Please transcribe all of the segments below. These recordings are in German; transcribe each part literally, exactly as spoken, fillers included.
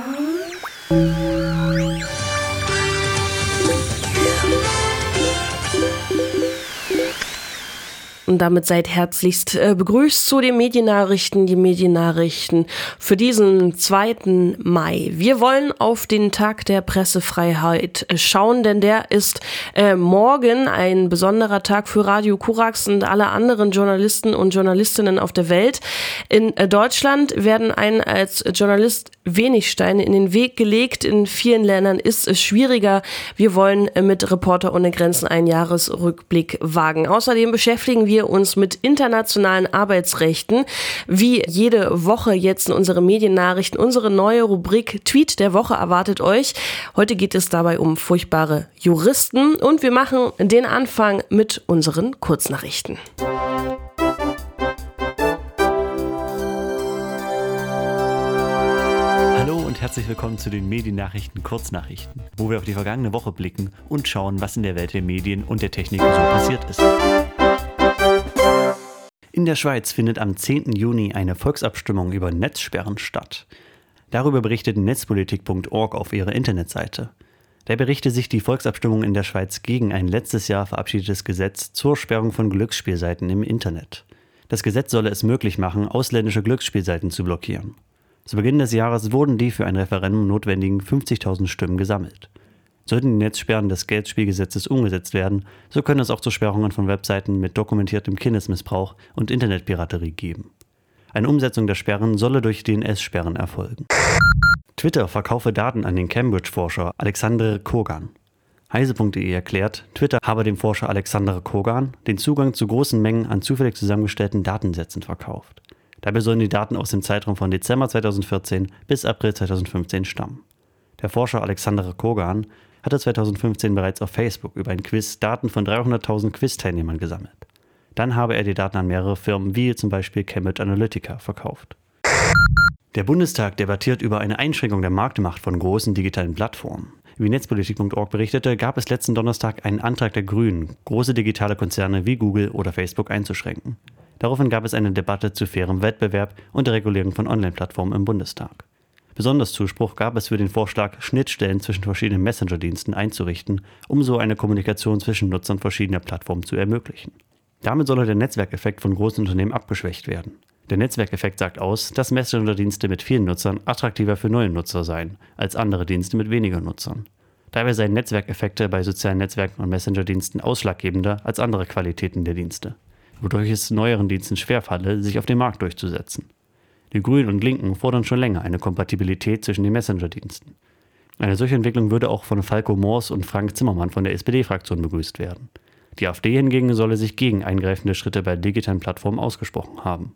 Und damit seid herzlichst äh, begrüßt zu den Mediennachrichten, die Mediennachrichten für diesen zweiten Mai. Wir wollen auf den Tag der Pressefreiheit schauen, denn der ist äh, morgen ein besonderer Tag für Radio Korax und alle anderen Journalisten und Journalistinnen auf der Welt. In äh, Deutschland werden einem als Journalist wenig Steine in den Weg gelegt. In vielen Ländern ist es schwieriger. Wir wollen äh, mit Reporter ohne Grenzen einen Jahresrückblick wagen. Außerdem beschäftigen wir uns mit internationalen Arbeitsrechten. Wie jede Woche jetzt in unseren Mediennachrichten. Unsere neue Rubrik Tweet der Woche erwartet euch. Heute geht es dabei um furchtbare Juristen und wir machen den Anfang mit unseren Kurznachrichten. Hallo und herzlich willkommen zu den Mediennachrichten Kurznachrichten, wo wir auf die vergangene Woche blicken und schauen, was in der Welt der Medien und der Technik so passiert ist. In der Schweiz findet am zehnten Juni eine Volksabstimmung über Netzsperren statt. Darüber berichtet netzpolitik punkt org auf ihrer Internetseite. Da berichte sich die Volksabstimmung in der Schweiz gegen ein letztes Jahr verabschiedetes Gesetz zur Sperrung von Glücksspielseiten im Internet. Das Gesetz solle es möglich machen, ausländische Glücksspielseiten zu blockieren. Zu Beginn des Jahres wurden die für ein Referendum notwendigen fünfzigtausend Stimmen gesammelt. Sollten die Netzsperren des Geldspielgesetzes umgesetzt werden, so können es auch zu Sperrungen von Webseiten mit dokumentiertem Kindesmissbrauch und Internetpiraterie geben. Eine Umsetzung der Sperren solle durch D N S-Sperren erfolgen. Twitter verkaufe Daten an den Cambridge-Forscher Alexander Kogan. heise punkt de erklärt, Twitter habe dem Forscher Alexander Kogan den Zugang zu großen Mengen an zufällig zusammengestellten Datensätzen verkauft. Dabei sollen die Daten aus dem Zeitraum von Dezember zweitausendvierzehn bis April zweitausendfünfzehn stammen. Der Forscher Alexander Kogan hatte zweitausendfünfzehn bereits auf Facebook über ein Quiz Daten von dreihunderttausend Quiz-Teilnehmern gesammelt. Dann habe er die Daten an mehrere Firmen wie zum Beispiel Cambridge Analytica verkauft. Der Bundestag debattiert über eine Einschränkung der Marktmacht von großen digitalen Plattformen. Wie netzpolitik punkt org berichtete, gab es letzten Donnerstag einen Antrag der Grünen, große digitale Konzerne wie Google oder Facebook einzuschränken. Daraufhin gab es eine Debatte zu fairem Wettbewerb und der Regulierung von Online-Plattformen im Bundestag. Besonders Zuspruch gab es für den Vorschlag, Schnittstellen zwischen verschiedenen Messenger-Diensten einzurichten, um so eine Kommunikation zwischen Nutzern verschiedener Plattformen zu ermöglichen. Damit solle der Netzwerkeffekt von großen Unternehmen abgeschwächt werden. Der Netzwerkeffekt sagt aus, dass Messenger-Dienste mit vielen Nutzern attraktiver für neue Nutzer seien, als andere Dienste mit weniger Nutzern. Dabei seien Netzwerkeffekte bei sozialen Netzwerken und Messenger-Diensten ausschlaggebender als andere Qualitäten der Dienste, wodurch es neueren Diensten schwerfalle, sich auf dem Markt durchzusetzen. Die Grünen und Linken fordern schon länger eine Kompatibilität zwischen den Messenger-Diensten. Eine solche Entwicklung würde auch von Falco Moors und Frank Zimmermann von der S P D-Fraktion begrüßt werden. Die AfD hingegen solle sich gegen eingreifende Schritte bei digitalen Plattformen ausgesprochen haben.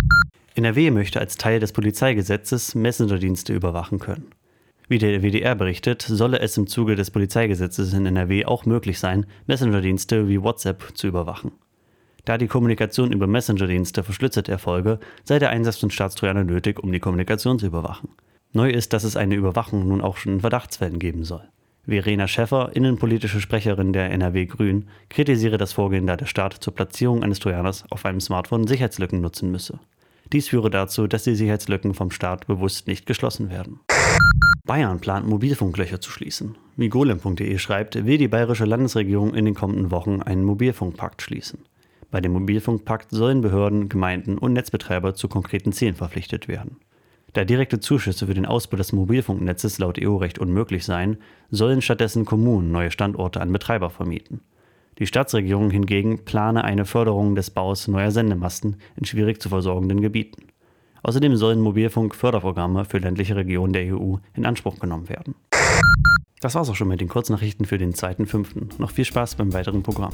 N R W möchte als Teil des Polizeigesetzes Messenger-Dienste überwachen können. Wie der W D R berichtet, solle es im Zuge des Polizeigesetzes in N R W auch möglich sein, Messenger-Dienste wie WhatsApp zu überwachen. Da die Kommunikation über Messenger-Dienste verschlüsselt erfolge, sei der Einsatz von Staatstrojanern nötig, um die Kommunikation zu überwachen. Neu ist, dass es eine Überwachung nun auch schon in Verdachtsfällen geben soll. Verena Schäffer, innenpolitische Sprecherin der N R W Grünen, kritisiere das Vorgehen, da der Staat zur Platzierung eines Trojaners auf einem Smartphone Sicherheitslücken nutzen müsse. Dies führe dazu, dass die Sicherheitslücken vom Staat bewusst nicht geschlossen werden. Bayern plant Mobilfunklöcher zu schließen. Wie golem punkt de schreibt, will die bayerische Landesregierung in den kommenden Wochen einen Mobilfunkpakt schließen. Bei dem Mobilfunkpakt sollen Behörden, Gemeinden und Netzbetreiber zu konkreten Zielen verpflichtet werden. Da direkte Zuschüsse für den Ausbau des Mobilfunknetzes laut E U-Recht unmöglich seien, sollen stattdessen Kommunen neue Standorte an Betreiber vermieten. Die Staatsregierung hingegen plane eine Förderung des Baus neuer Sendemasten in schwierig zu versorgenden Gebieten. Außerdem sollen Mobilfunk-Förderprogramme für ländliche Regionen der E U in Anspruch genommen werden. Das war's auch schon mit den Kurznachrichten für den zweiten fünften Noch viel Spaß beim weiteren Programm.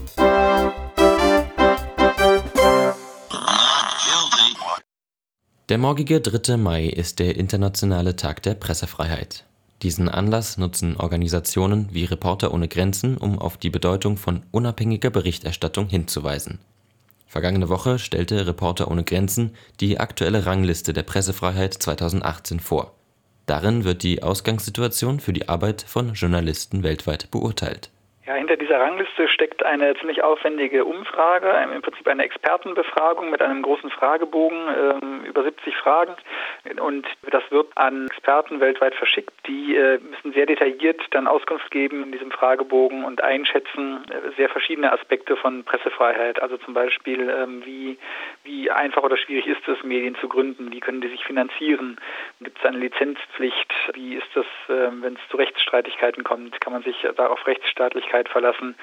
Der morgige dritte Mai ist der internationale Tag der Pressefreiheit. Diesen Anlass nutzen Organisationen wie Reporter ohne Grenzen, um auf die Bedeutung von unabhängiger Berichterstattung hinzuweisen. Vergangene Woche stellte Reporter ohne Grenzen die aktuelle Rangliste der Pressefreiheit zweitausendachtzehn vor. Darin wird die Ausgangssituation für die Arbeit von Journalisten weltweit beurteilt. Ja, hinter dieser Rangliste steckt eine ziemlich aufwendige Umfrage, im Prinzip eine Expertenbefragung mit einem großen Fragebogen, äh, über siebzig Fragen. Und das wird an Experten weltweit verschickt. Die äh, müssen sehr detailliert dann Auskunft geben in diesem Fragebogen und einschätzen äh, sehr verschiedene Aspekte von Pressefreiheit. Also zum Beispiel, äh, wie, wie einfach oder schwierig ist es, Medien zu gründen? Wie können die sich finanzieren? Gibt es eine Lizenzpflicht? Wie ist das, äh, wenn es zu Rechtsstreitigkeiten kommt? Kann man sich da auf Rechtsstaatlichkeit verlassen?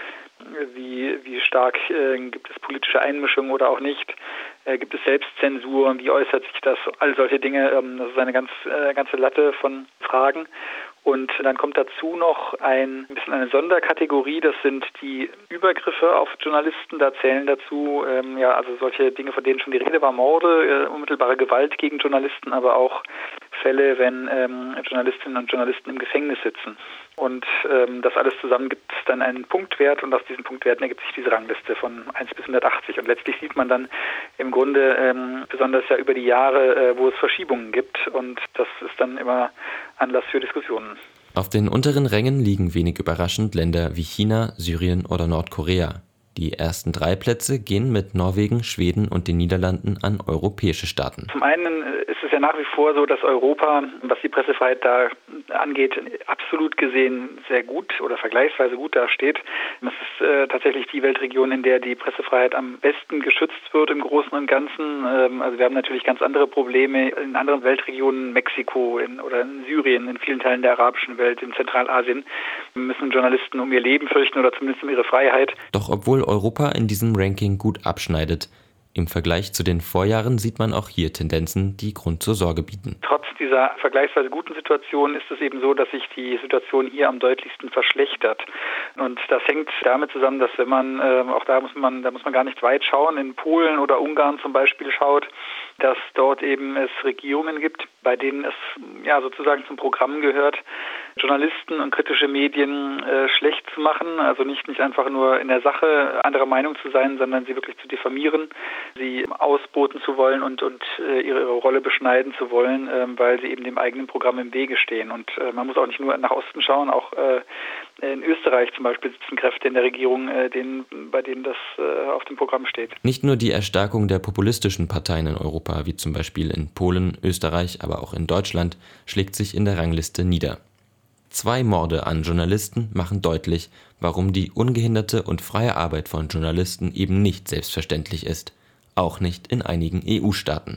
Wie, wie stark äh, gibt es politische Einmischung oder auch nicht? Äh, gibt es Selbstzensur? Wie äußert sich das? All solche Dinge. Ähm, das ist eine ganz äh, ganze Latte von Fragen. Und dann kommt dazu noch ein, ein bisschen eine Sonderkategorie, das sind die Übergriffe auf Journalisten. Da zählen dazu ähm, ja also solche Dinge, von denen schon die Rede war, Morde, äh, unmittelbare Gewalt gegen Journalisten, aber auch Fälle, wenn ähm, Journalistinnen und Journalisten im Gefängnis sitzen. Und ähm, das alles zusammen gibt es dann einen Punktwert und aus diesen Punktwerten ergibt sich diese Rangliste von eins bis hundertachtzig. Und letztlich sieht man dann im Grunde ähm, besonders ja über die Jahre, äh, wo es Verschiebungen gibt. Und das ist dann immer Anlass für Diskussionen. Auf den unteren Rängen liegen wenig überraschend Länder wie China, Syrien oder Nordkorea. Die ersten drei Plätze gehen mit Norwegen, Schweden und den Niederlanden an europäische Staaten. Zum einen ist es ja nach wie vor so, dass Europa, was die Pressefreiheit da angeht, absolut gesehen sehr gut oder vergleichsweise gut dasteht. Es ist äh, tatsächlich die Weltregion, in der die Pressefreiheit am besten geschützt wird im Großen und Ganzen. Ähm, also wir haben natürlich ganz andere Probleme in anderen Weltregionen, Mexiko in, oder in Syrien, in vielen Teilen der arabischen Welt, in Zentralasien, müssen Journalisten um ihr Leben fürchten oder zumindest um ihre Freiheit. Doch obwohl Europa in diesem Ranking gut abschneidet, im Vergleich zu den Vorjahren sieht man auch hier Tendenzen, die Grund zur Sorge bieten. Trotz dieser vergleichsweise guten Situation ist es eben so, dass sich die Situation hier am deutlichsten verschlechtert. Und das hängt damit zusammen, dass wenn man, äh, auch da muss man, da muss man gar nicht weit schauen, in Polen oder Ungarn zum Beispiel schaut, dass dort eben es Regierungen gibt, bei denen es ja sozusagen zum Programm gehört, Journalisten und kritische Medien äh, schlecht zu machen, also nicht, nicht einfach nur in der Sache anderer Meinung zu sein, sondern sie wirklich zu diffamieren, sie ausboten zu wollen und, und äh, ihre, ihre Rolle beschneiden zu wollen, äh, weil sie eben dem eigenen Programm im Wege stehen. Und äh, man muss auch nicht nur nach Osten schauen, auch äh, in Österreich zum Beispiel sitzen Kräfte in der Regierung, äh, denen, bei denen das äh, auf dem Programm steht. Nicht nur die Erstarkung der populistischen Parteien in Europa, wie zum Beispiel in Polen, Österreich, aber auch in Deutschland, schlägt sich in der Rangliste nieder. Zwei Morde an Journalisten machen deutlich, warum die ungehinderte und freie Arbeit von Journalisten eben nicht selbstverständlich ist, auch nicht in einigen E U-Staaten.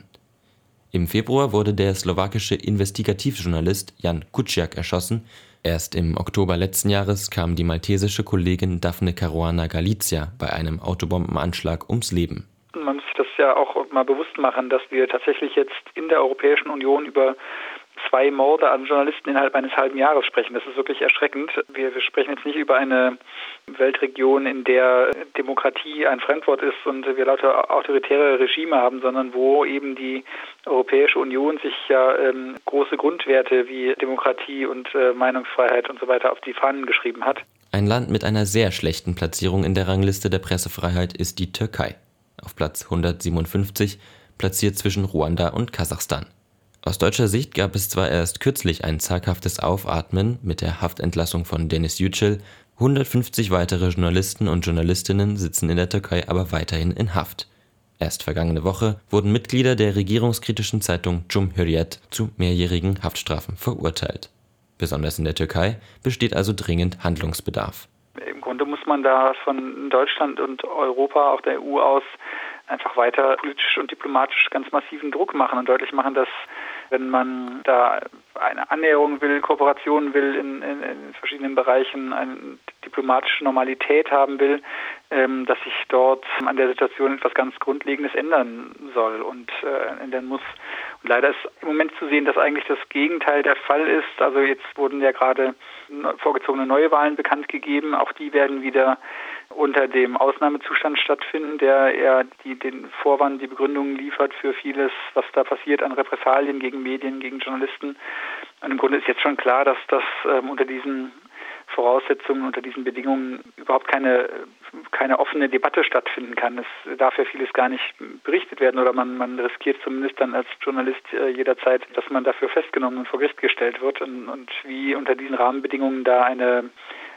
Im Februar wurde der slowakische Investigativjournalist Jan Kuciak erschossen, erst im Oktober letzten Jahres kam die maltesische Kollegin Daphne Caruana Galizia bei einem Autobombenanschlag ums Leben. Man muss sich das ja auch mal bewusst machen, dass wir tatsächlich jetzt in der Europäischen Union über zwei Morde an Journalisten innerhalb eines halben Jahres sprechen. Das ist wirklich erschreckend. Wir, wir sprechen jetzt nicht über eine Weltregion, in der Demokratie ein Fremdwort ist und wir lauter autoritäre Regime haben, sondern wo eben die Europäische Union sich ja ähm, große Grundwerte wie Demokratie und äh, Meinungsfreiheit und so weiter auf die Fahnen geschrieben hat. Ein Land mit einer sehr schlechten Platzierung in der Rangliste der Pressefreiheit ist die Türkei. Auf Platz hundertsiebenundfünfzig, platziert zwischen Ruanda und Kasachstan. Aus deutscher Sicht gab es zwar erst kürzlich ein zaghaftes Aufatmen mit der Haftentlassung von Deniz Yücel, hundertfünfzig weitere Journalisten und Journalistinnen sitzen in der Türkei aber weiterhin in Haft. Erst vergangene Woche wurden Mitglieder der regierungskritischen Zeitung Cumhuriyet zu mehrjährigen Haftstrafen verurteilt. Besonders in der Türkei besteht also dringend Handlungsbedarf. Im Grunde muss man da von Deutschland und Europa, auch der E U aus, einfach weiter politisch und diplomatisch ganz massiven Druck machen und deutlich machen, dass wenn man da eine Annäherung will, Kooperation will in, in, in verschiedenen Bereichen, eine diplomatische Normalität haben will, ähm, dass sich dort an der Situation etwas ganz Grundlegendes ändern soll und äh, ändern muss. Und leider ist im Moment zu sehen, dass eigentlich das Gegenteil der Fall ist. Also jetzt wurden ja gerade vorgezogene Neuwahlen bekannt gegeben. Auch die werden wieder unter dem Ausnahmezustand stattfinden, der eher die, den Vorwand, die Begründungen liefert für vieles, was da passiert an Repressalien gegen Medien, gegen Journalisten. Und im Grunde ist jetzt schon klar, dass das ähm, unter diesen Voraussetzungen, unter diesen Bedingungen überhaupt keine, keine offene Debatte stattfinden kann. Es darf ja vieles gar nicht berichtet werden oder man, man riskiert zumindest dann als Journalist äh, jederzeit, dass man dafür festgenommen und vor Gericht gestellt wird. Und, und wie unter diesen Rahmenbedingungen da eine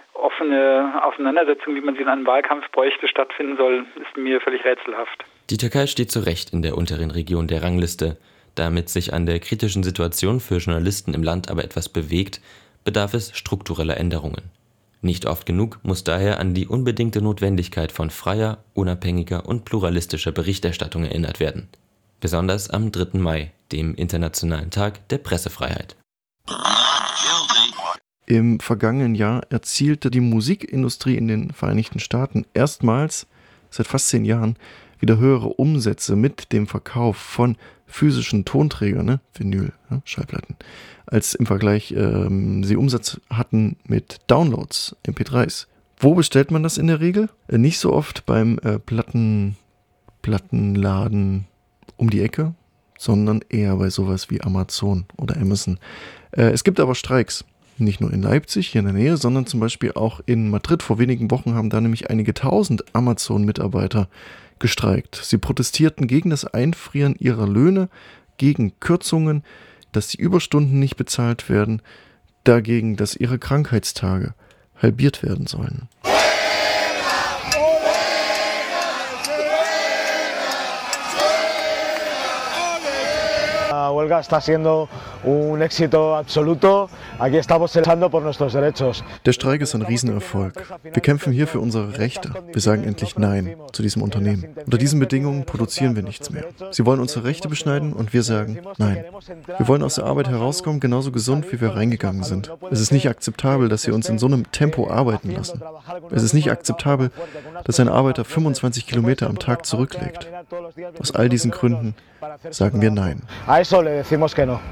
offene Auseinandersetzung, wie man sie in einem Wahlkampf bräuchte, stattfinden soll, ist mir völlig rätselhaft. Die Türkei steht zu Recht in der unteren Region der Rangliste. Damit sich an der kritischen Situation für Journalisten im Land aber etwas bewegt, bedarf es struktureller Änderungen. Nicht oft genug muss daher an die unbedingte Notwendigkeit von freier, unabhängiger und pluralistischer Berichterstattung erinnert werden. Besonders am dritten Mai, dem Internationalen Tag der Pressefreiheit. Im vergangenen Jahr erzielte die Musikindustrie in den Vereinigten Staaten erstmals seit fast zehn Jahren wieder höhere Umsätze mit dem Verkauf von physischen Tonträgern, ne, Vinyl, ne, Schallplatten, als im Vergleich ähm, sie Umsatz hatten mit Downloads, M P dreis. Wo bestellt man das in der Regel? Äh, nicht so oft beim äh, Platten, Plattenladen um die Ecke, sondern eher bei sowas wie Amazon oder Amazon. Äh, es gibt aber Streiks. Nicht nur in Leipzig, hier in der Nähe, sondern zum Beispiel auch in Madrid. Vor wenigen Wochen haben da nämlich einige tausend Amazon-Mitarbeiter gestreikt. Sie protestierten gegen das Einfrieren ihrer Löhne, gegen Kürzungen, dass die Überstunden nicht bezahlt werden, dagegen, dass ihre Krankheitstage halbiert werden sollen. La huelga está siendo un éxito absoluto. Aquí estamos luchando por nuestros derechos. Der Streik ist ein Riesenerfolg. Wir kämpfen hier für unsere Rechte. Wir sagen endlich Nein zu diesem Unternehmen. Unter diesen Bedingungen produzieren wir nichts mehr. Sie wollen unsere Rechte beschneiden und wir sagen Nein. Wir wollen aus der Arbeit herauskommen, genauso gesund, wie wir reingegangen sind. Es ist nicht akzeptabel, dass sie uns in so einem Tempo arbeiten lassen. Es ist nicht akzeptabel, dass ein Arbeiter fünfundzwanzig Kilometer am Tag zurücklegt. Aus all diesen Gründen sagen wir Nein. A eso le decimos que no.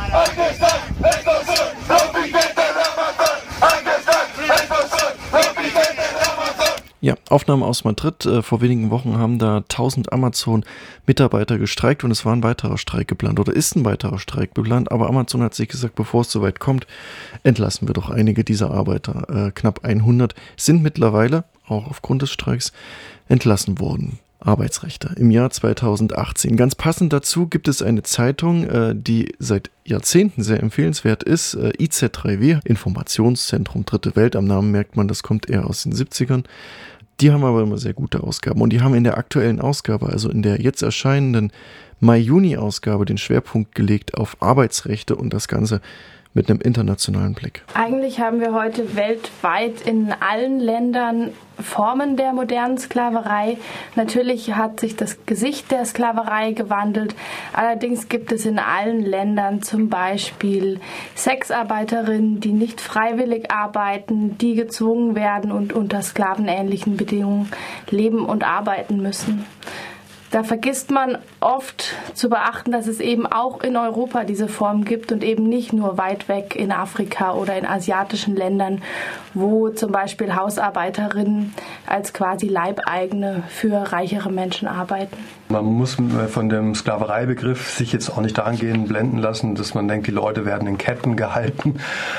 Ja, Aufnahmen aus Madrid. Äh, vor wenigen Wochen haben da tausend Amazon-Mitarbeiter gestreikt und es war ein weiterer Streik geplant oder ist ein weiterer Streik geplant. Aber Amazon hat sich gesagt, bevor es soweit kommt, entlassen wir doch einige dieser Arbeiter. Äh, knapp hundert sind mittlerweile, auch aufgrund des Streiks, entlassen worden. Arbeitsrechte im Jahr zweitausendachtzehn. Ganz passend dazu gibt es eine Zeitung, äh, die seit Jahrzehnten sehr empfehlenswert ist, äh, I Z drei W, Informationszentrum Dritte Welt. Am Namen merkt man, das kommt eher aus den siebzigern. Die haben aber immer sehr gute Ausgaben und die haben in der aktuellen Ausgabe, also in der jetzt erscheinenden Mai-Juni-Ausgabe, den Schwerpunkt gelegt auf Arbeitsrechte und das Ganze mit einem internationalen Blick. Eigentlich haben wir heute weltweit in allen Ländern Formen der modernen Sklaverei. Natürlich hat sich das Gesicht der Sklaverei gewandelt. Allerdings gibt es in allen Ländern zum Beispiel Sexarbeiterinnen, die nicht freiwillig arbeiten, die gezwungen werden und unter sklavenähnlichen Bedingungen leben und arbeiten müssen. Da vergisst man oft zu beachten, dass es eben auch in Europa diese Form gibt und eben nicht nur weit weg in Afrika oder in asiatischen Ländern, wo zum Beispiel Hausarbeiterinnen als quasi Leibeigene für reichere Menschen arbeiten. Man muss von dem Sklavereibegriff sich jetzt auch nicht dahingehend blenden lassen, dass man denkt, die Leute werden in Ketten gehalten.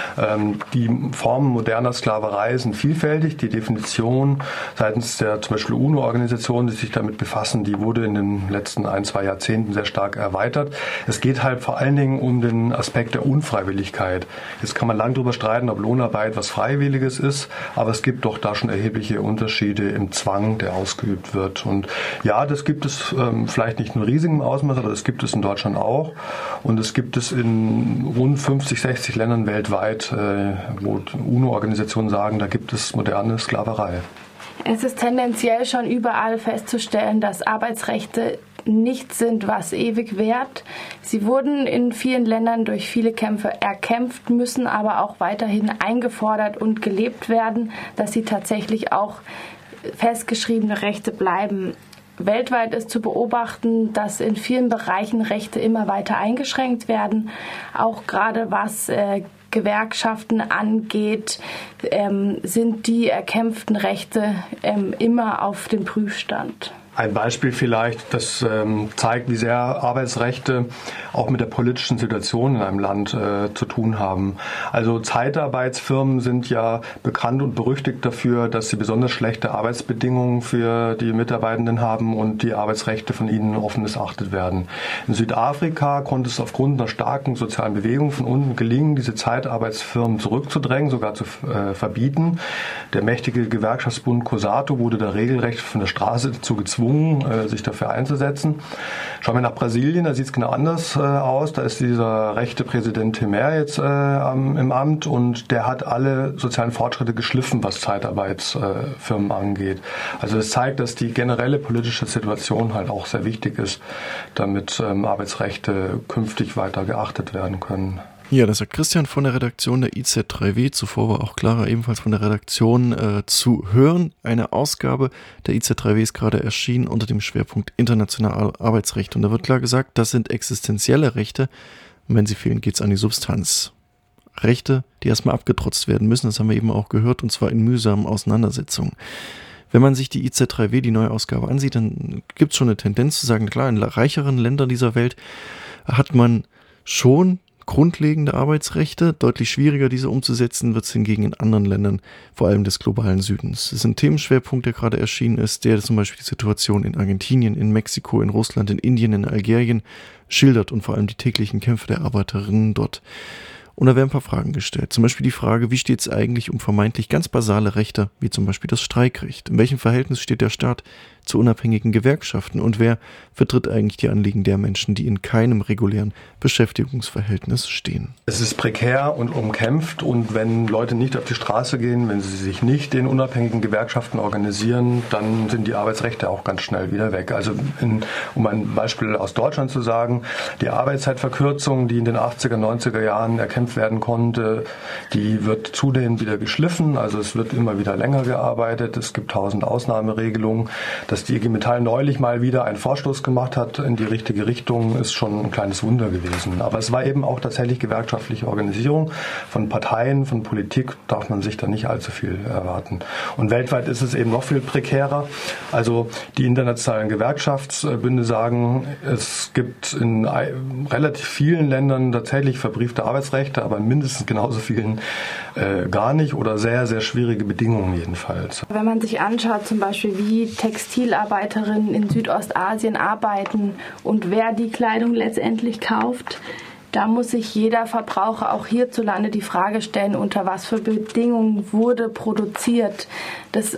Die Formen moderner Sklaverei sind vielfältig. Die Definition seitens der zum Beispiel UNO-Organisationen, die sich damit befassen, die wurde in den letzten ein, zwei Jahrzehnten sehr stark erweitert. Es geht halt vor allen Dingen um den Aspekt der Unfreiwilligkeit. Jetzt kann man lang darüber streiten, ob Lohnarbeit was Freiwilliges ist, aber es gibt doch da schon erhebliche Unterschiede im Zwang, der ausgeübt wird. Und ja, das gibt es ähm, vielleicht nicht in riesigem Ausmaß, aber das gibt es in Deutschland auch. Und es gibt es in rund fünfzig, sechzig Ländern weltweit, äh, wo UNO-Organisationen sagen, da gibt es moderne Sklaverei. Es ist tendenziell schon überall festzustellen, dass Arbeitsrechte nichts sind, was ewig währt. Sie wurden in vielen Ländern durch viele Kämpfe erkämpft, müssen aber auch weiterhin eingefordert und gelebt werden, dass sie tatsächlich auch festgeschriebene Rechte bleiben. Weltweit ist zu beobachten, dass in vielen Bereichen Rechte immer weiter eingeschränkt werden, auch gerade was äh, Gewerkschaften angeht, ähm, sind die erkämpften Rechte ähm, immer auf dem Prüfstand. Ein Beispiel vielleicht, das ähm, zeigt, wie sehr Arbeitsrechte auch mit der politischen Situation in einem Land äh, zu tun haben. Also Zeitarbeitsfirmen sind ja bekannt und berüchtigt dafür, dass sie besonders schlechte Arbeitsbedingungen für die Mitarbeitenden haben und die Arbeitsrechte von ihnen offen missachtet werden. In Südafrika konnte es aufgrund einer starken sozialen Bewegung von unten gelingen, diese Zeitarbeitsfirmen zurückzudrängen, sogar zu äh, verbieten. Der mächtige Gewerkschaftsbund COSATU wurde da regelrecht von der Straße dazu gezwungen, sich dafür einzusetzen. Schauen wir nach Brasilien, da sieht es genau anders äh, aus. Da ist dieser rechte Präsident Temer jetzt äh, am, im Amt und der hat alle sozialen Fortschritte geschliffen, was Zeitarbeitsfirmen äh, angeht. Also das zeigt, dass die generelle politische Situation halt auch sehr wichtig ist, damit ähm, Arbeitsrechte künftig weiter geachtet werden können. Ja, das sagt Christian von der Redaktion der I Z drei W. Zuvor war auch Clara ebenfalls von der Redaktion äh, zu hören. Eine Ausgabe der I Z drei W ist gerade erschienen unter dem Schwerpunkt internationale Arbeitsrechte. Und da wird klar gesagt, das sind existenzielle Rechte. Und wenn sie fehlen, geht es an die Substanz. Rechte, die erstmal abgetrotzt werden müssen, das haben wir eben auch gehört, und zwar in mühsamen Auseinandersetzungen. Wenn man sich die I Z drei W, die neue Ausgabe, ansieht, dann gibt es schon eine Tendenz zu sagen, klar, in reicheren Ländern dieser Welt hat man schon grundlegende Arbeitsrechte. Deutlich schwieriger, diese umzusetzen, wird es hingegen in anderen Ländern, vor allem des globalen Südens. Es ist ein Themenschwerpunkt, der gerade erschienen ist, der zum Beispiel die Situation in Argentinien, in Mexiko, in Russland, in Indien, in Algerien schildert und vor allem die täglichen Kämpfe der Arbeiterinnen dort. Und da werden ein paar Fragen gestellt. Zum Beispiel die Frage, wie steht es eigentlich um vermeintlich ganz basale Rechte, wie zum Beispiel das Streikrecht? In welchem Verhältnis steht der Staat zu unabhängigen Gewerkschaften? Und wer vertritt eigentlich die Anliegen der Menschen, die in keinem regulären Beschäftigungsverhältnis stehen? Es ist prekär und umkämpft und wenn Leute nicht auf die Straße gehen, wenn sie sich nicht in unabhängigen Gewerkschaften organisieren, dann sind die Arbeitsrechte auch ganz schnell wieder weg. Also in, um ein Beispiel aus Deutschland zu sagen, die Arbeitszeitverkürzung, die in den achtziger, neunziger Jahren erkämpft werden konnte, die wird zudem wieder geschliffen. Also es wird immer wieder länger gearbeitet. Es gibt tausend Ausnahmeregelungen. Dass die I G Metall neulich mal wieder einen Vorstoß gemacht hat in die richtige Richtung, ist schon ein kleines Wunder gewesen. Aber es war eben auch tatsächlich gewerkschaftliche Organisierung. Von Parteien, von Politik darf man sich da nicht allzu viel erwarten. Und weltweit ist es eben noch viel prekärer. Also die internationalen Gewerkschaftsbünde sagen, es gibt in relativ vielen Ländern tatsächlich verbriefte Arbeitsrechte, aber in mindestens genauso vielen äh, gar nicht oder sehr, sehr schwierige Bedingungen jedenfalls. Wenn man sich anschaut, zum Beispiel wie Textilarbeiterinnen in Südostasien arbeiten und wer die Kleidung letztendlich kauft, da muss sich jeder Verbraucher auch hierzulande die Frage stellen, unter was für Bedingungen wurde produziert. Das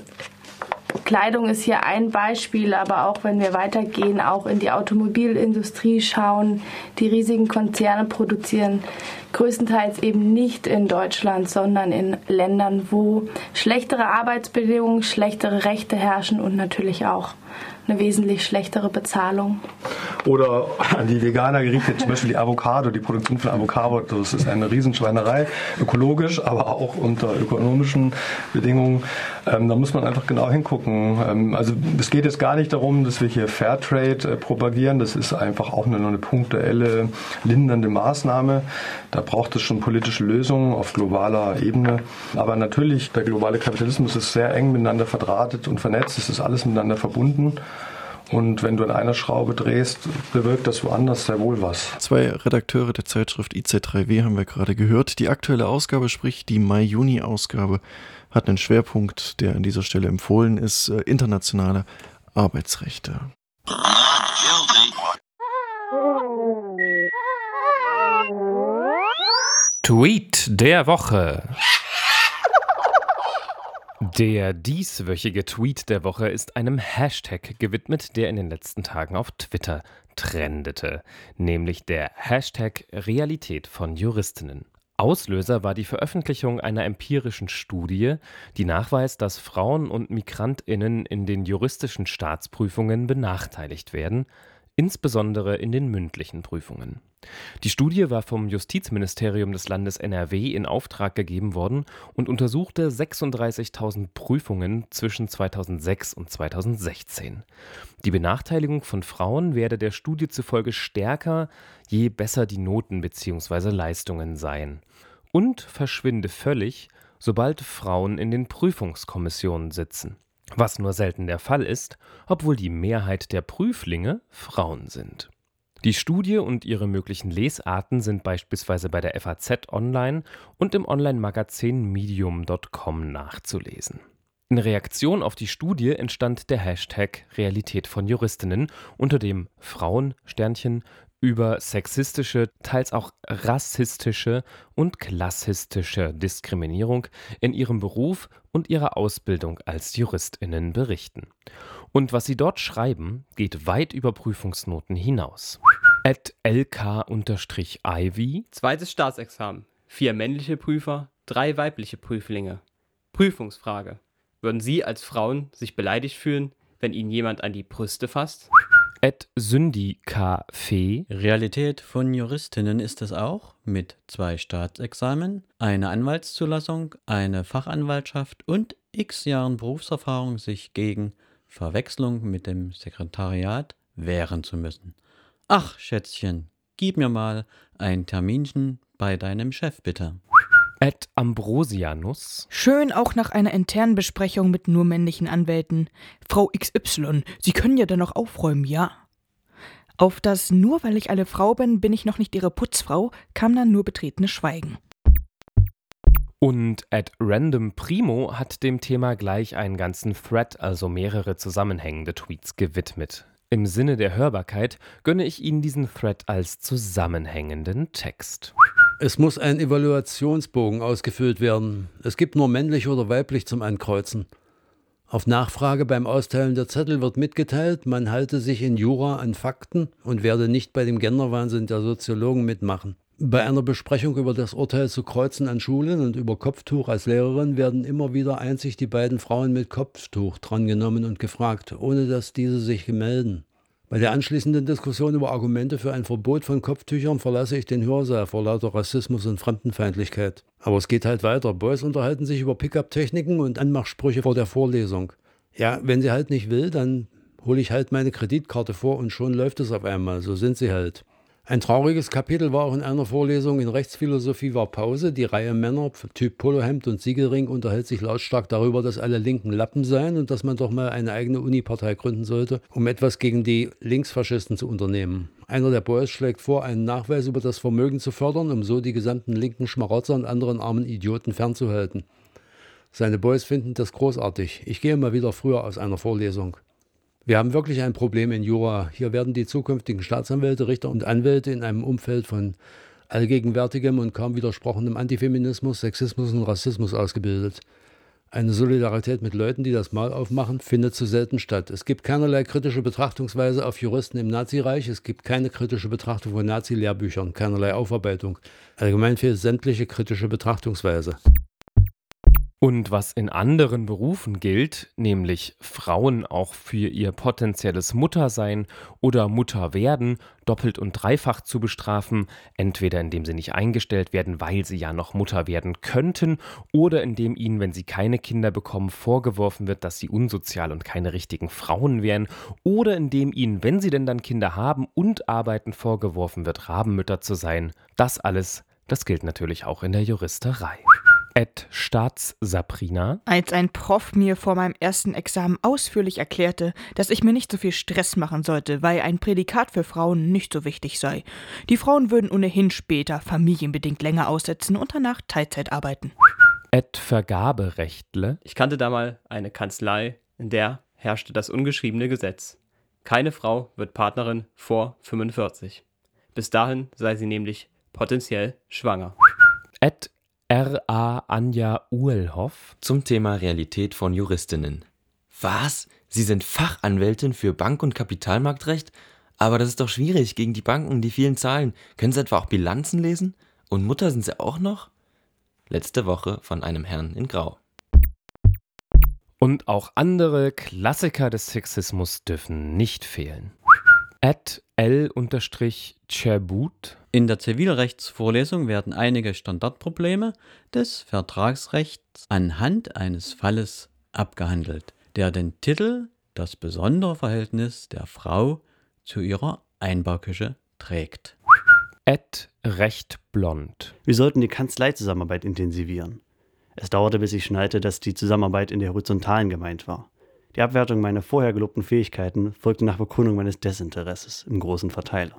Kleidung ist hier ein Beispiel, aber auch wenn wir weitergehen, auch in die Automobilindustrie schauen, die riesigen Konzerne produzieren größtenteils eben nicht in Deutschland, sondern in Ländern, wo schlechtere Arbeitsbedingungen, schlechtere Rechte herrschen und natürlich auch eine wesentlich schlechtere Bezahlung. Oder an die Veganer gerichtet, zum Beispiel die Avocado, die Produktion von Avocado, das ist eine Riesenschweinerei, ökologisch, aber auch unter ökonomischen Bedingungen. Ähm, da muss man einfach genau hingucken. Ähm, also es geht jetzt gar nicht darum, dass wir hier Fairtrade äh, propagieren, das ist einfach auch nur eine punktuelle, lindernde Maßnahme. Da braucht es schon politische Lösungen auf globaler Ebene. Aber natürlich, der globale Kapitalismus ist sehr eng miteinander verdrahtet und vernetzt, es ist alles miteinander verbunden. Und wenn du an einer Schraube drehst, bewirkt das woanders sehr wohl was. Zwei Redakteure der Zeitschrift I Z drei W haben wir gerade gehört. Die aktuelle Ausgabe, sprich die Mai-Juni-Ausgabe, hat einen Schwerpunkt, der an dieser Stelle empfohlen ist, äh, internationale Arbeitsrechte. Tweet der Woche. Der dieswöchige Tweet der Woche ist einem Hashtag gewidmet, der in den letzten Tagen auf Twitter trendete, nämlich der Hashtag Realität von Juristinnen. Auslöser war die Veröffentlichung einer empirischen Studie, die nachweist, dass Frauen und MigrantInnen in den juristischen Staatsprüfungen benachteiligt werden, insbesondere in den mündlichen Prüfungen. Die Studie war vom Justizministerium des Landes N R W in Auftrag gegeben worden und untersuchte sechsunddreißigtausend Prüfungen zwischen zweitausendsechs und zweitausendsechzehn. Die Benachteiligung von Frauen werde der Studie zufolge stärker, je besser die Noten bzw. Leistungen seien. Und verschwinde völlig, sobald Frauen in den Prüfungskommissionen sitzen. Was nur selten der Fall ist, obwohl die Mehrheit der Prüflinge Frauen sind. Die Studie und ihre möglichen Lesarten sind beispielsweise bei der F A Z online und im Online-Magazin medium punkt com nachzulesen. In Reaktion auf die Studie entstand der Hashtag Realität von Juristinnen, unter dem Frauen Sternchen über sexistische, teils auch rassistische und klassistische Diskriminierung in ihrem Beruf und ihrer Ausbildung als JuristInnen berichten. Und was sie dort schreiben, geht weit über Prüfungsnoten hinaus. At L K-Ivy. Zweites Staatsexamen. Vier männliche Prüfer, drei weibliche Prüflinge. Prüfungsfrage. Würden Sie als Frauen sich beleidigt fühlen, wenn Ihnen jemand an die Brüste fasst? At Syndikafe. Realität von Juristinnen ist es auch, mit zwei Staatsexamen, einer Anwaltszulassung, eine Fachanwaltschaft und x Jahren Berufserfahrung sich gegen Verwechslung mit dem Sekretariat wehren zu müssen. Ach, Schätzchen, gib mir mal ein Terminchen bei deinem Chef, bitte. At Ambrosianus. Schön auch nach einer internen Besprechung mit nur männlichen Anwälten. Frau X Y, Sie können ja dann noch aufräumen, ja? Auf das nur weil ich eine Frau bin, bin ich noch nicht Ihre Putzfrau, kam dann nur betretenes Schweigen. Und at Random Primo hat dem Thema gleich einen ganzen Thread, also mehrere zusammenhängende Tweets, gewidmet. Im Sinne der Hörbarkeit gönne ich Ihnen diesen Thread als zusammenhängenden Text. Es muss ein Evaluationsbogen ausgefüllt werden. Es gibt nur männlich oder weiblich zum Ankreuzen. Auf Nachfrage beim Austeilen der Zettel wird mitgeteilt, man halte sich in Jura an Fakten und werde nicht bei dem Genderwahnsinn der Soziologen mitmachen. Bei einer Besprechung über das Urteil zu Kreuzen an Schulen und über Kopftuch als Lehrerin werden immer wieder einzig die beiden Frauen mit Kopftuch drangenommen und gefragt, ohne dass diese sich melden. Bei der anschließenden Diskussion über Argumente für ein Verbot von Kopftüchern verlasse ich den Hörsaal vor lauter Rassismus und Fremdenfeindlichkeit. Aber es geht halt weiter. Boys unterhalten sich über Pickup-Techniken und Anmachsprüche vor der Vorlesung. Ja, wenn sie halt nicht will, dann hole ich halt meine Kreditkarte vor und schon läuft es auf einmal. So sind sie halt. Ein trauriges Kapitel war auch in einer Vorlesung in Rechtsphilosophie war Pause. Die Reihe Männer, Typ Polohemd und Siegelring, unterhält sich lautstark darüber, dass alle Linken Lappen seien und dass man doch mal eine eigene Unipartei gründen sollte, um etwas gegen die Linksfaschisten zu unternehmen. Einer der Boys schlägt vor, einen Nachweis über das Vermögen zu fördern, um so die gesamten linken Schmarotzer und anderen armen Idioten fernzuhalten. Seine Boys finden das großartig. Ich gehe mal wieder früher aus einer Vorlesung. Wir haben wirklich ein Problem in Jura. Hier werden die zukünftigen Staatsanwälte, Richter und Anwälte in einem Umfeld von allgegenwärtigem und kaum widersprochenem Antifeminismus, Sexismus und Rassismus ausgebildet. Eine Solidarität mit Leuten, die das Maul aufmachen, findet zu selten statt. Es gibt keinerlei kritische Betrachtungsweise auf Juristen im Nazireich. Es gibt keine kritische Betrachtung von Nazi-Lehrbüchern, keinerlei Aufarbeitung. Allgemein fehlt sämtliche kritische Betrachtungsweise. Und was in anderen Berufen gilt, nämlich Frauen auch für ihr potenzielles Muttersein oder Mutterwerden doppelt und dreifach zu bestrafen, entweder indem sie nicht eingestellt werden, weil sie ja noch Mutter werden könnten, oder indem ihnen, wenn sie keine Kinder bekommen, vorgeworfen wird, dass sie unsozial und keine richtigen Frauen wären, oder indem ihnen, wenn sie denn dann Kinder haben und arbeiten, vorgeworfen wird, Rabenmütter zu sein. Das alles, das gilt natürlich auch in der Juristerei. At Staatssabrina. Als ein Prof mir vor meinem ersten Examen ausführlich erklärte, dass ich mir nicht so viel Stress machen sollte, weil ein Prädikat für Frauen nicht so wichtig sei. Die Frauen würden ohnehin später familienbedingt länger aussetzen und danach Teilzeit arbeiten. At Vergaberechtle. Ich kannte da mal eine Kanzlei, in der herrschte das ungeschriebene Gesetz. Keine Frau wird Partnerin vor fünfundvierzig. Bis dahin sei sie nämlich potenziell schwanger. At R A Anja Uhlhoff zum Thema Realität von Juristinnen. Was? Sie sind Fachanwältin für Bank- und Kapitalmarktrecht? Aber das ist doch schwierig gegen die Banken, die vielen Zahlen. Können Sie etwa auch Bilanzen lesen? Und Mutter sind Sie auch noch? Letzte Woche von einem Herrn in Grau. Und auch andere Klassiker des Sexismus dürfen nicht fehlen. At L-Cherbut. In der Zivilrechtsvorlesung werden einige Standardprobleme des Vertragsrechts anhand eines Falles abgehandelt, der den Titel »Das besondere Verhältnis der Frau zu ihrer Einbauküche« trägt. At Rechtblond. Wir sollten die Kanzleizusammenarbeit intensivieren. Es dauerte, bis ich schnallte, dass die Zusammenarbeit in der horizontalen gemeint war. Die Abwertung meiner vorher gelobten Fähigkeiten folgte nach Bekundung meines Desinteresses im großen Verteiler.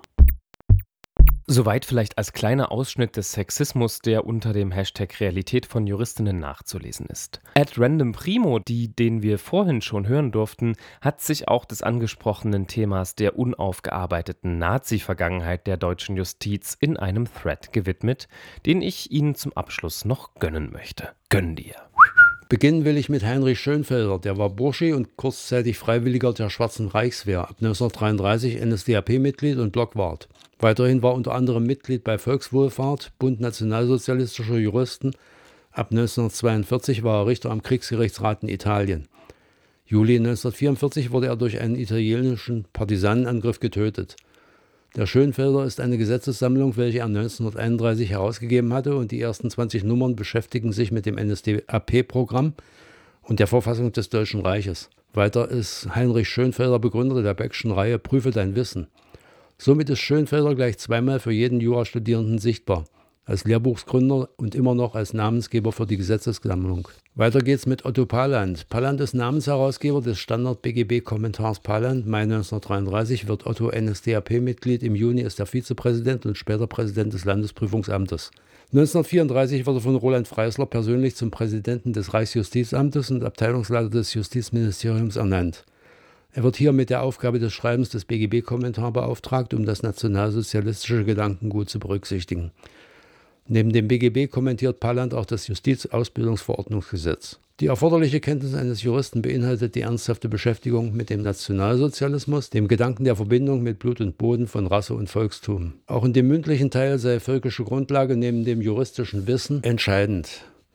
Soweit vielleicht als kleiner Ausschnitt des Sexismus, der unter dem Hashtag Realität von Juristinnen nachzulesen ist. At Random Primo, die, den wir vorhin schon hören durften, hat sich auch des angesprochenen Themas der unaufgearbeiteten Nazi-Vergangenheit der deutschen Justiz in einem Thread gewidmet, den ich Ihnen zum Abschluss noch gönnen möchte. Gönn dir! Beginnen will ich mit Heinrich Schönfelder, der war Burschi und kurzzeitig Freiwilliger der Schwarzen Reichswehr, ab neunzehnhundertdreiunddreißig N S D A P-Mitglied und Blockwart. Weiterhin war unter anderem Mitglied bei Volkswohlfahrt, Bund nationalsozialistischer Juristen. Ab neunzehnhundertzweiundvierzig war er Richter am Kriegsgerichtsrat in Italien. Juli neunzehnhundertvierundvierzig wurde er durch einen italienischen Partisanenangriff getötet. Der Schönfelder ist eine Gesetzessammlung, welche er neunzehnhunderteinunddreißig herausgegeben hatte, und die ersten zwanzig Nummern beschäftigen sich mit dem N S D A P-Programm und der Verfassung des Deutschen Reiches. Weiter ist Heinrich Schönfelder Begründer der Beck'schen Reihe Prüfe dein Wissen. Somit ist Schönfelder gleich zweimal für jeden Jurastudierenden sichtbar, als Lehrbuchsgründer und immer noch als Namensgeber für die Gesetzessammlung. Weiter geht's mit Otto Paland. Paland ist Namensherausgeber des Standard-B G B-Kommentars Paland. Mai neunzehnhundertdreiunddreißig wird Otto N S D A P-Mitglied, im Juni ist er Vizepräsident und später Präsident des Landesprüfungsamtes. neunzehnhundertvierunddreißig wurde von Roland Freisler persönlich zum Präsidenten des Reichsjustizamtes und Abteilungsleiter des Justizministeriums ernannt. Er wird hier mit der Aufgabe des Schreibens des B G B-Kommentar beauftragt, um das nationalsozialistische Gedankengut zu berücksichtigen. Neben dem B G B kommentiert Paland auch das Justizausbildungsverordnungsgesetz. Die erforderliche Kenntnis eines Juristen beinhaltet die ernsthafte Beschäftigung mit dem Nationalsozialismus, dem Gedanken der Verbindung mit Blut und Boden von Rasse und Volkstum. Auch in dem mündlichen Teil sei völkische Grundlage neben dem juristischen Wissen entscheidend.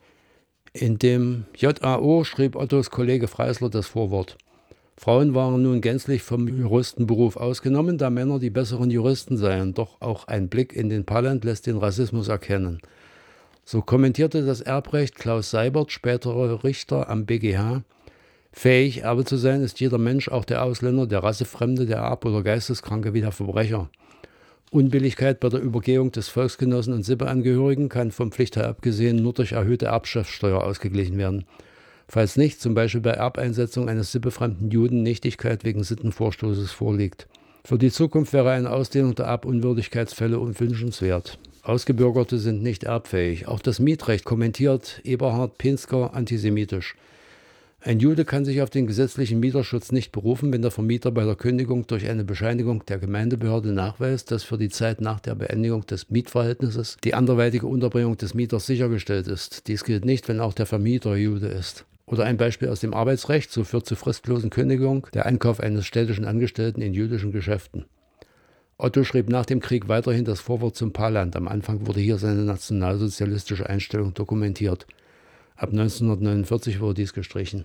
In dem J A O schrieb Ottos Kollege Freisler das Vorwort. Frauen waren nun gänzlich vom Juristenberuf ausgenommen, da Männer die besseren Juristen seien, doch auch ein Blick in den Paland lässt den Rassismus erkennen. So kommentierte das Erbrecht Klaus Seibert, späterer Richter am B G H, fähig, Erbe zu sein, ist jeder Mensch, auch der Ausländer, der Rassefremde, der Ab- oder Geisteskranke wie der Verbrecher. Unbilligkeit bei der Übergehung des Volksgenossen und Sippeangehörigen kann vom Pflichtteil abgesehen nur durch erhöhte Erbschaftssteuer ausgeglichen werden. Falls nicht, zum Beispiel bei Erbeinsetzung eines sippefremden Juden, Nichtigkeit wegen Sittenvorstoßes vorliegt. Für die Zukunft wäre eine Ausdehnung der Erbunwürdigkeitsfälle unwünschenswert. Ausgebürgerte sind nicht erbfähig. Auch das Mietrecht kommentiert Eberhard Pinsker antisemitisch. Ein Jude kann sich auf den gesetzlichen Mieterschutz nicht berufen, wenn der Vermieter bei der Kündigung durch eine Bescheinigung der Gemeindebehörde nachweist, dass für die Zeit nach der Beendigung des Mietverhältnisses die anderweitige Unterbringung des Mieters sichergestellt ist. Dies gilt nicht, wenn auch der Vermieter Jude ist. Oder ein Beispiel aus dem Arbeitsrecht, so führt zur fristlosen Kündigung der Einkauf eines städtischen Angestellten in jüdischen Geschäften. Otto schrieb nach dem Krieg weiterhin das Vorwort zum Paland. Am Anfang wurde hier seine nationalsozialistische Einstellung dokumentiert. Ab neunzehnhundertneunundvierzig wurde dies gestrichen.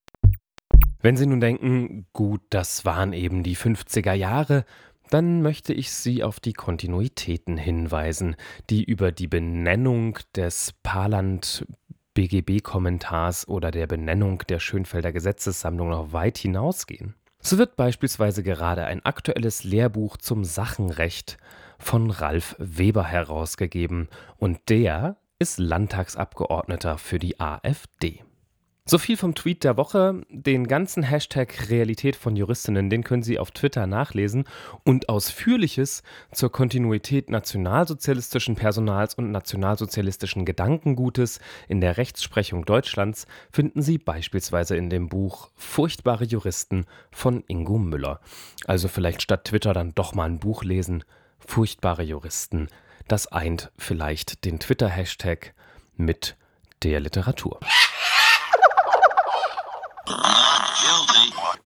Wenn Sie nun denken, gut, das waren eben die fünfziger Jahre, dann möchte ich Sie auf die Kontinuitäten hinweisen, die über die Benennung des Paland B G B-Kommentars oder der Benennung der Schönfelder Gesetzessammlung noch weit hinausgehen. So wird beispielsweise gerade ein aktuelles Lehrbuch zum Sachenrecht von Ralf Weber herausgegeben und der ist Landtagsabgeordneter für die AfD. So viel vom Tweet der Woche. Den ganzen Hashtag Realität von Juristinnen, den können Sie auf Twitter nachlesen und Ausführliches zur Kontinuität nationalsozialistischen Personals und nationalsozialistischen Gedankengutes in der Rechtsprechung Deutschlands finden Sie beispielsweise in dem Buch Furchtbare Juristen von Ingo Müller. Also vielleicht statt Twitter dann doch mal ein Buch lesen. Furchtbare Juristen. Das eint vielleicht den Twitter-Hashtag mit der Literatur.